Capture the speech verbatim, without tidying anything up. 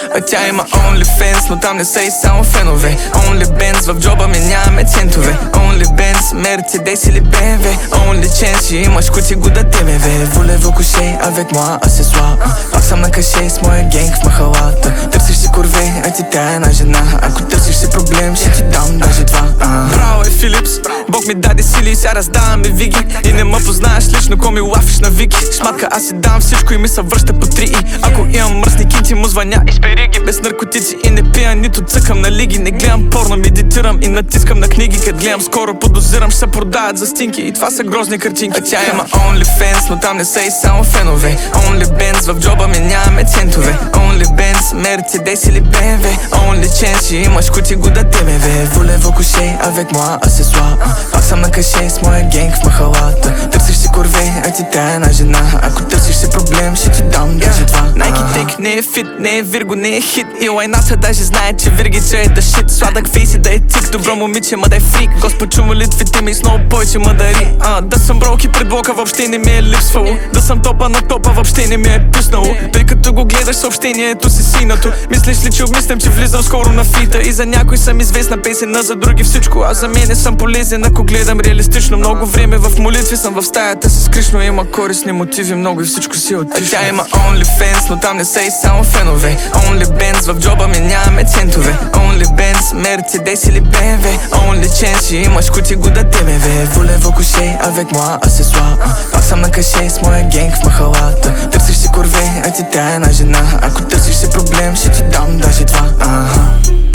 А тя има OnlyFans, но там не са и само фенове. OnlyBands, в джоба ми нямаме центове. OnlyBands, Mercedes или би ем ви. Only chance, имаш кути го да те ме ве. Voulez-vous coucher avec moi à ce soir? Пак съм на каше с моя генг в махалата. Търсиш си корве, а ти тя е една жена. Ако търсиш си проблем, ще ти дам даже два. Браво е Филипс, Бог ми даде сили и сега раздаваме виги. И не ме познаеш лично, ко ми лафиш на вики. Шматка, аз си дам всичко и ми се връща по три и. Ако имам мръсни кинти, му звъня и спери ги. Без наркотици и не пия, нито цъкам на лиги. Не гледам порно, медитирам и натискам на книги. Кът гледам скоро подозирам, ще се продават за стинки. И това са грозни картинки. А тя има OnlyFans, но там не са и само фенове. OnlyBands, в джоба ми нямаме центове. OnlyBands, Mercedes или би ем ви. Only chance, имаш кути го да те ме ве. Voulez-vous coucher avec moi à ce soir? Пак съм на каше с моя генг в махалата. Търсиш си корве, а ти тя е една жена. Ако търсиш си проблем, ще ти дам даже два. Nike Tech не е фит, не е Вирго, не е хит. И лайната даже знае, че Виргича е да шит. Сладък фейс и да е тик, добро момиче, ма да е фрик. Господ чу молитвите ми и с много повече ма дари. а, Да съм броки пред блока, въобще не ми е липсвало. Да съм топа на топа, въобще не ми е писнало. Тъй като го гледаш съобщението си синато. Мислиш ли, че обмислям, че влизам скоро на фита? И за някой съм известна песен, а за други всичко. А за мене съм полезен, ако гледам реалистично. Много време в молитви съм в стаята с Кришно. Има корисни мотиви, много и всичко си отлично. А тя има OnlyFans, но там не са и само фенове. OnlyBands, в джоба ми нямаме центове. OnlyBands, Mercedes или би ем ви. Only chance, имаш кути го да те ме ве. Voulez-vous coucher avec moi à ce soir? Пак съм на каше с моя генг в махалата. Търсиш си корве, а ти тя е една жена. Ако търсиш си проблем, ще ти дам даже два.